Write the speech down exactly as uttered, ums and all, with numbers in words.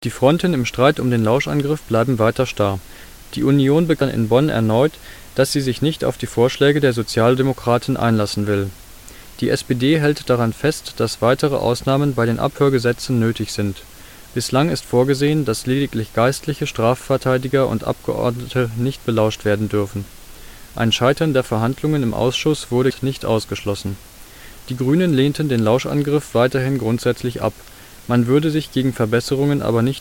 Die Fronten im Streit um den Lauschangriff bleiben weiter starr. Die Union begann in Bonn erneut, dass sie sich nicht auf die Vorschläge der Sozialdemokraten einlassen will. Die S P D hält daran fest, dass weitere Ausnahmen bei den Abhörgesetzen nötig sind. Bislang ist vorgesehen, dass lediglich Geistliche, Strafverteidiger und Abgeordnete nicht belauscht werden dürfen. Ein Scheitern der Verhandlungen im Ausschuss wurde nicht ausgeschlossen. Die Grünen lehnten den Lauschangriff weiterhin grundsätzlich ab, man würde sich gegen Verbesserungen aber nicht